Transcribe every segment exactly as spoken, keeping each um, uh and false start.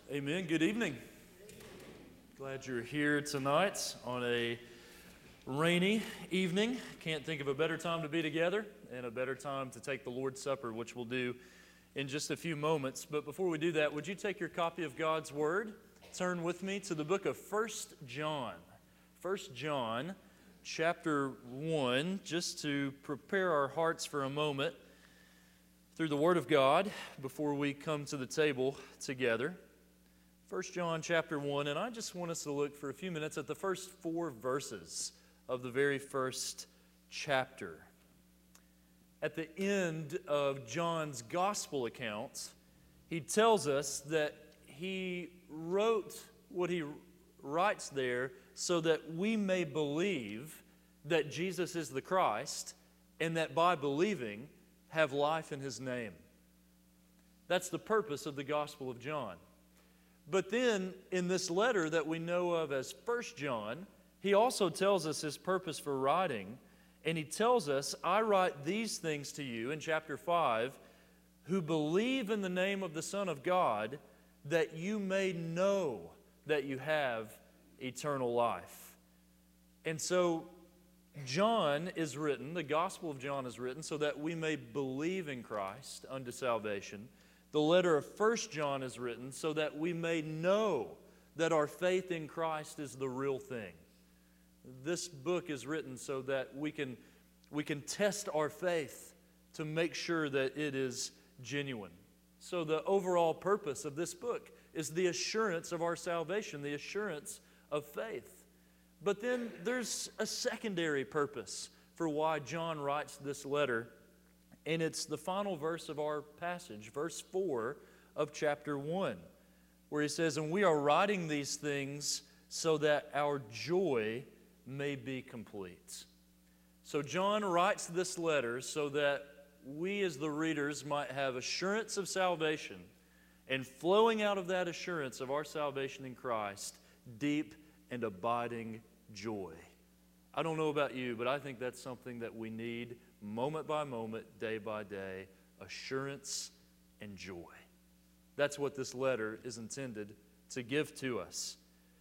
Amen. Good evening. Glad you're here tonight on a rainy evening. Can't think of a better time to be together and a better time to take the Lord's Supper, which we'll do in just a few moments. But before we do that, would you take your copy of God's Word? Turn with me to the book of First John. First John chapter one, just to prepare our hearts for a moment through the Word of God before we come to the table together. First John chapter one, and I just want us to look for a few minutes at the first four verses of the very first chapter. At the end of John's gospel account, he tells us that he wrote what he writes there so that we may believe that Jesus is the Christ, and that by believing have life in His name. That's the purpose of the Gospel of John. But then, in this letter that we know of as First John, he also tells us his purpose for writing, and he tells us, I write these things to you in chapter five, who believe in the name of the Son of God, that you may know that you have eternal life. And so, John is written, the Gospel of John is written, so that we may believe in Christ unto salvation. The letter of First John is written so that we may know that our faith in Christ is the real thing. This book is written so that we can, we can test our faith to make sure that it is genuine. So the overall purpose of this book is the assurance of our salvation, the assurance of faith. But then there's a secondary purpose for why John writes this letter. And it's the final verse of our passage, verse four of chapter one, where he says, and we are writing these things so that our joy may be complete. So John writes this letter so that we as the readers might have assurance of salvation, and flowing out of that assurance of our salvation in Christ, deep and abiding joy. I don't know about you, but I think that's something that we need moment by moment, day by day, assurance and joy. That's what this letter is intended to give to us.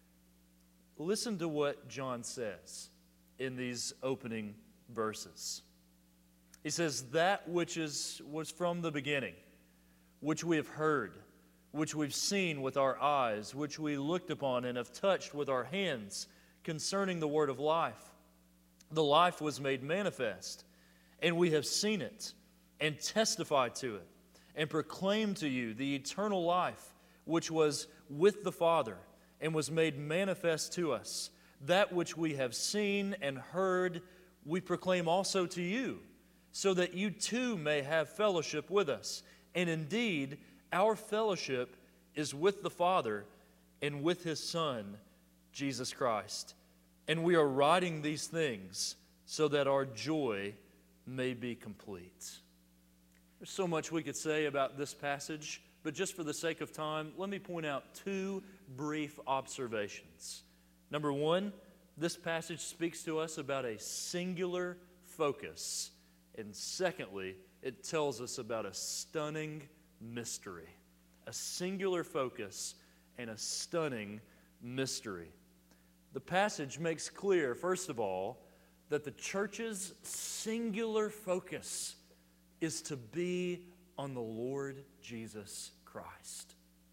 Listen to what John says in these opening verses. He says, that which is was from the beginning, which we have heard, which we've seen with our eyes, which we looked upon and have touched with our hands, concerning the word of life. The life was made manifest, and we have seen it, and testified to it, and proclaimed to you the eternal life which was with the Father, and was made manifest to us. That which we have seen and heard, we proclaim also to you, so that you too may have fellowship with us. And indeed, our fellowship is with the Father and with His Son, Jesus Christ. And we are writing these things so that our joy may be complete. There's so much we could say about this passage, but just for the sake of time, let me point out two brief observations. Number one, this passage speaks to us about a singular focus. And secondly, it tells us about a stunning mystery. A singular focus and a stunning mystery. The passage makes clear, first of all, that the church's singular focus is to be on the Lord Jesus Christ.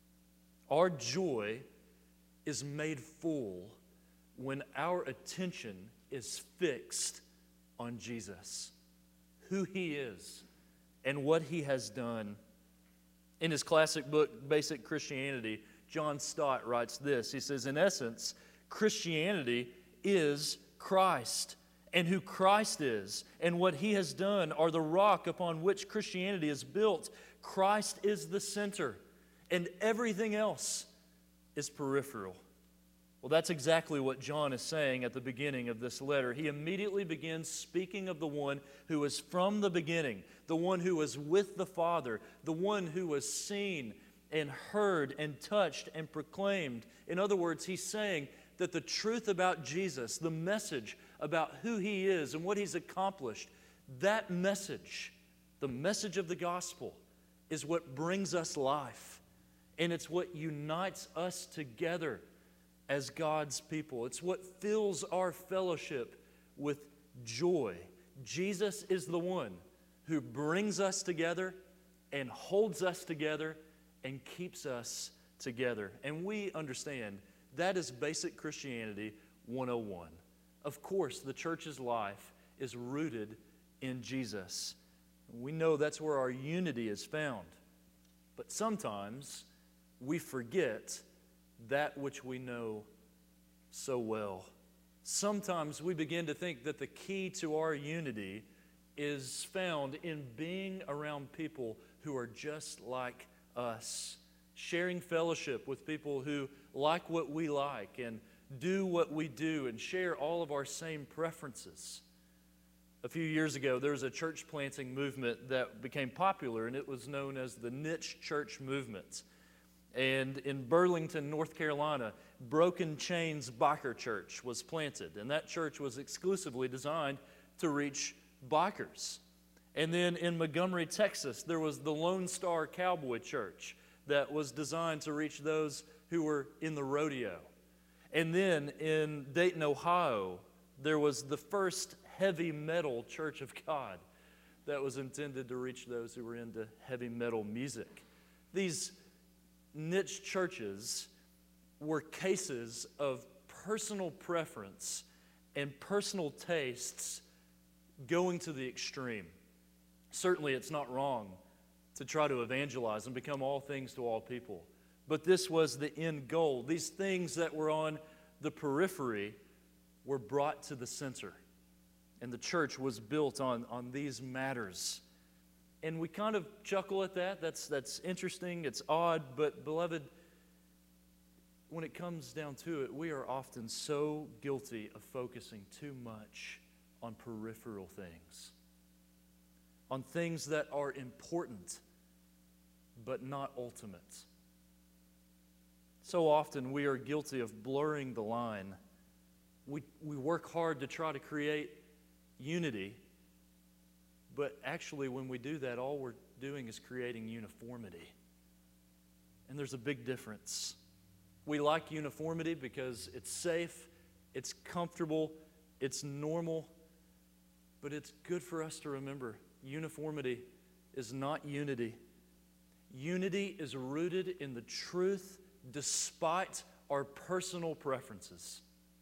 Our joy is made full when our attention is fixed on Jesus, who He is, and what He has done. In his classic book, Basic Christianity, John Stott writes this. He says, in essence, Christianity is Christ, and who Christ is and what He has done are the rock upon which Christianity is built. Christ is the center, and everything else is peripheral. Well, that's exactly what John is saying at the beginning of this letter. He immediately begins speaking of the one who was from the beginning, the one who was with the Father, the one who was seen and heard and touched and proclaimed. In other words, he's saying that the truth about Jesus, the message about who He is and what He's accomplished, that message, the message of the gospel, is what brings us life. And it's what unites us together as God's people. It's what fills our fellowship with joy. Jesus is the one who brings us together and holds us together and keeps us together. And we understand that is basic Christianity one oh one. Of course, the church's life is rooted in Jesus. We know that's where our unity is found. But sometimes we forget that which we know so well. Sometimes we begin to think that the key to our unity is found in being around people who are just like us, sharing fellowship with people who like what we like and do what we do and share all of our same preferences. A few years ago, there was a church planting movement that became popular, and it was known as the niche church movement. And in Burlington, North Carolina, Broken Chains Biker Church was planted, and that church was exclusively designed to reach bikers. And then in Montgomery, Texas, there was the Lone Star Cowboy Church that was designed to reach those who were in the rodeo. And then in Dayton, Ohio, there was the first heavy metal Church of God that was intended to reach those who were into heavy metal music. These niche churches were cases of personal preference and personal tastes going to the extreme. Certainly, it's not wrong to try to evangelize and become all things to all people. But this was the end goal. These things that were on the periphery were brought to the center. And the church was built on, on these matters. And we kind of chuckle at that. That's, that's interesting. It's odd. But, beloved, when it comes down to it, we are often so guilty of focusing too much on peripheral things, on things that are important but not ultimate. So often we are guilty of blurring the line. We, we work hard to try to create unity, but actually when we do that, all we're doing is creating uniformity. And there's a big difference. We like uniformity because it's safe, it's comfortable, it's normal, but it's good for us to remember uniformity is not unity. Unity is rooted in the truth despite our personal preferences.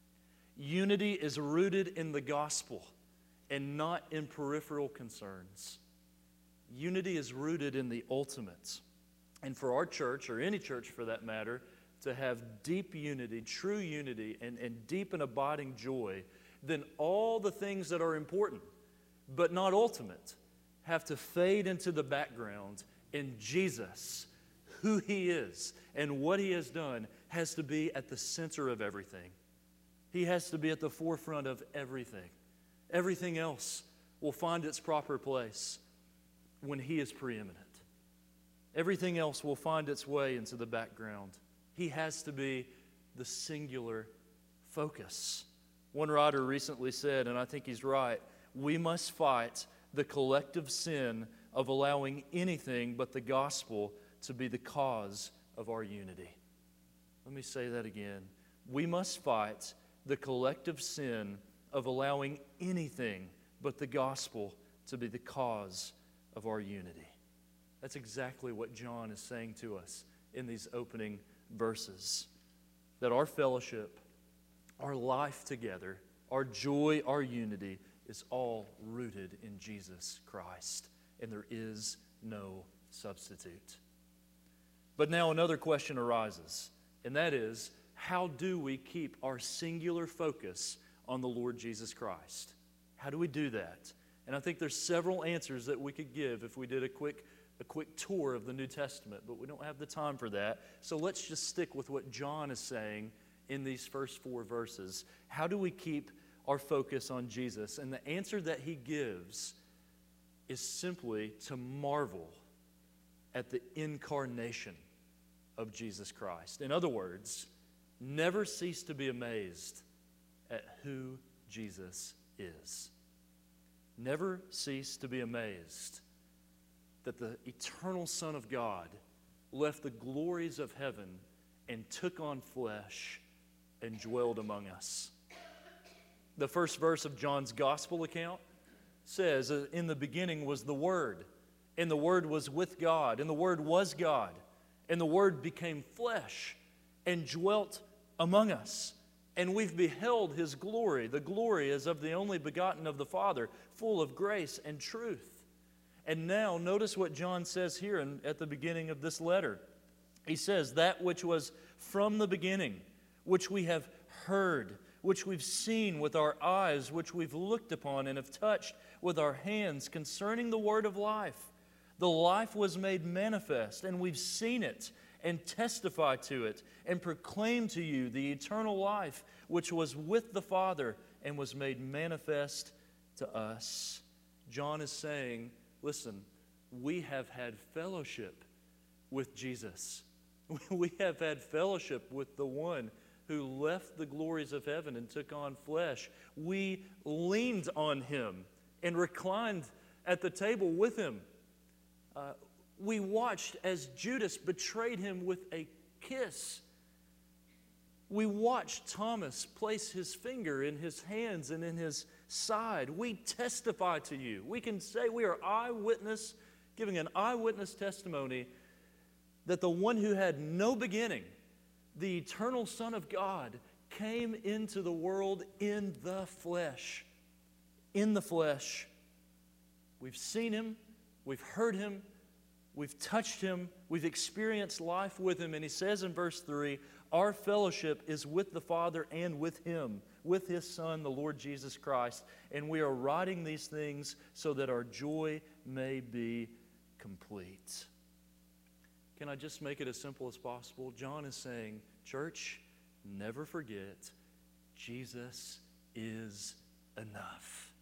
Unity is rooted in the gospel and not in peripheral concerns. Unity is rooted in the ultimate. And for our church, or any church for that matter, to have deep unity, true unity, and, and deep and abiding joy, then all the things that are important but not ultimate have to fade into the background, and Jesus, who He is and what He has done, has to be at the center of everything. He has to be at the forefront of everything. Everything else will find its proper place when He is preeminent. Everything else will find its way into the background. He has to be the singular focus. One writer recently said, and I think he's right, we must fight the collective sin of allowing anything but the gospel to be the cause of our unity. Let me say that again. We must fight the collective sin of allowing anything but the gospel to be the cause of our unity. That's exactly what John is saying to us in these opening verses. That our fellowship, our life together, our joy, our unity is all rooted in Jesus Christ, and there is no substitute. But now another question arises, and that is, how do we keep our singular focus on the Lord Jesus Christ? How do we do that? And I think there's several answers that we could give if we did a quick, a quick tour of the New Testament, but we don't have the time for that. So let's just stick with what John is saying in these first four verses. How do we keep our focus on Jesus? And the answer that he gives is simply to marvel at the incarnation of Jesus Christ. In other words, never cease to be amazed at who Jesus is. Never cease to be amazed that the eternal Son of God left the glories of heaven and took on flesh and dwelled among us. The first verse of John's gospel account says, in the beginning was the Word, and the Word was with God, and the Word was God, and the Word became flesh and dwelt among us. And we've beheld His glory. The glory is of the only begotten of the Father, full of grace and truth. And now, notice what John says here in, at the beginning of this letter. He says, that which was from the beginning, which we have heard, which we've seen with our eyes, which we've looked upon and have touched with our hands concerning the word of life. The life was made manifest, and we've seen it and testify to it and proclaim to you the eternal life which was with the Father and was made manifest to us. John is saying, listen, we have had fellowship with Jesus. We have had fellowship with the one who left the glories of heaven and took on flesh. We leaned on Him and reclined at the table with Him. Uh, we watched as Judas betrayed Him with a kiss. We watched Thomas place his finger in his hands and in his side. We testify to you. We can say we are eyewitness, giving an eyewitness testimony that the one who had no beginning, the eternal Son of God, came into the world in the flesh. In the flesh. We've seen Him, we've heard Him, we've touched Him, we've experienced life with Him. And He says in verse three, our fellowship is with the Father and with Him, with His Son, the Lord Jesus Christ. And we are writing these things so that our joy may be complete. Can I just make it as simple as possible? John is saying, church, never forget, Jesus is enough.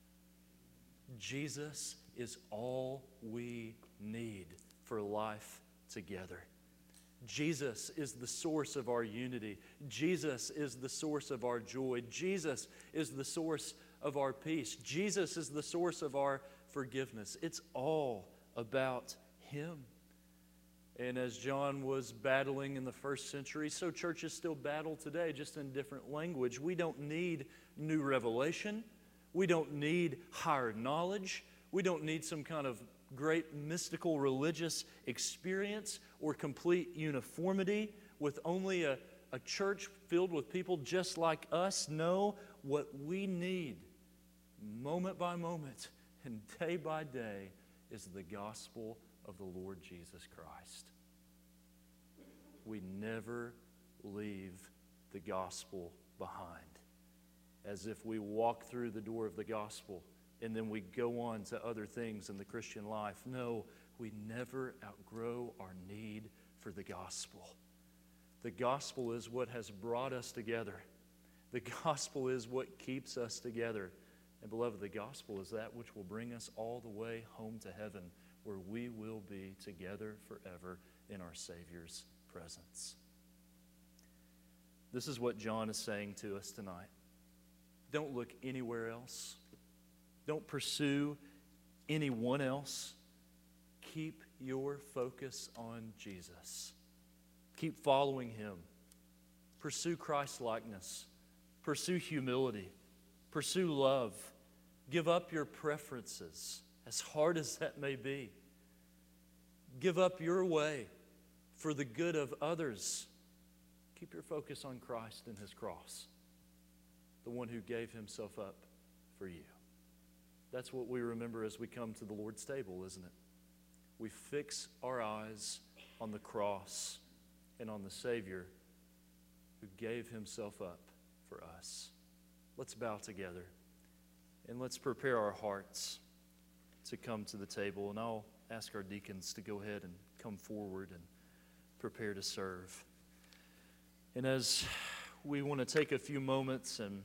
Jesus is all we need for life together. Jesus is the source of our unity. Jesus is the source of our joy. Jesus is the source of our peace. Jesus is the source of our forgiveness. It's all about Him. And as John was battling in the first century, so churches still battle today, just in different language. We don't need new revelation. We don't need higher knowledge. We don't need some kind of great mystical religious experience or complete uniformity with only a, a church filled with people just like us. No, what we need moment by moment and day by day is the gospel of the Lord Jesus Christ. We never leave the gospel behind. As if we walk through the door of the gospel and then we go on to other things in the Christian life. No, we never outgrow our need for the gospel. The gospel is what has brought us together. The gospel is what keeps us together. And beloved, the gospel is that which will bring us all the way home to heaven, where we will be together forever in our Savior's presence. This is what John is saying to us tonight. Don't look anywhere else. Don't pursue anyone else. Keep your focus on Jesus. Keep following Him. Pursue Christ-likeness. Pursue humility. Pursue love. Give up your preferences, as hard as that may be. Give up your way for the good of others. Keep your focus on Christ and His cross, the one who gave Himself up for you. That's what we remember as we come to the Lord's table, isn't it? We fix our eyes on the cross and on the Savior who gave Himself up for us. Let's bow together and let's prepare our hearts to come to the table. And I'll ask our deacons to go ahead and come forward and prepare to serve. And as we want to take a few moments and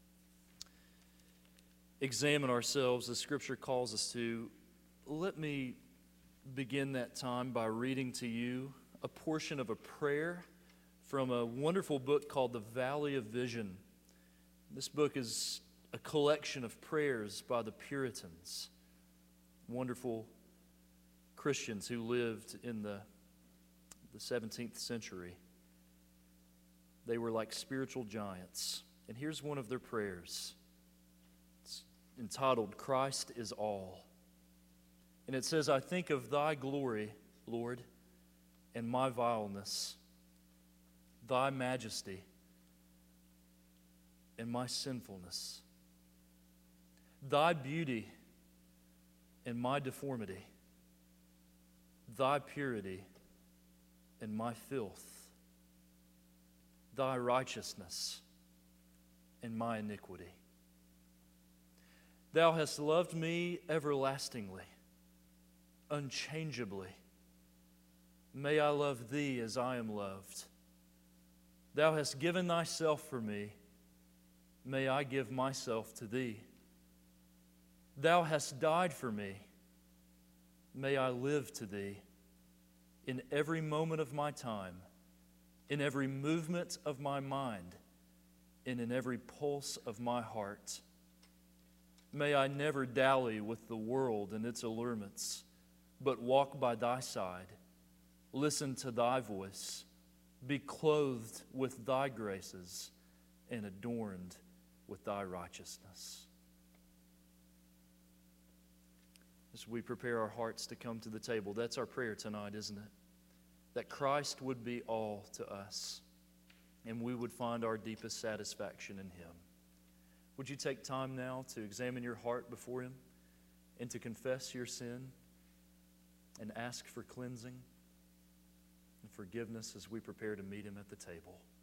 examine ourselves as Scripture calls us to, let me begin that time by reading to you a portion of a prayer from a wonderful book called The Valley of Vision. This book is a collection of prayers by the Puritans, wonderful Christians who lived in the, the seventeenth century. They were like spiritual giants. And here's one of their prayers. It's entitled, Christ is All. And it says, I think of thy glory, Lord, and my vileness, thy majesty, and my sinfulness, thy beauty, and my deformity, thy purity, and my filth, thy righteousness, and my iniquity. Thou hast loved me everlastingly, unchangeably. May I love thee as I am loved. Thou hast given thyself for me. May I give myself to thee. Thou hast died for me. May I live to thee. In every moment of my time, in every movement of my mind, and in every pulse of my heart. May I never dally with the world and its allurements, but walk by thy side, listen to thy voice, be clothed with thy graces, and adorned with thy righteousness. As we prepare our hearts to come to the table, that's our prayer tonight, isn't it? That Christ would be all to us, and we would find our deepest satisfaction in Him. Would you take time now to examine your heart before Him and to confess your sin and ask for cleansing and forgiveness as we prepare to meet Him at the table?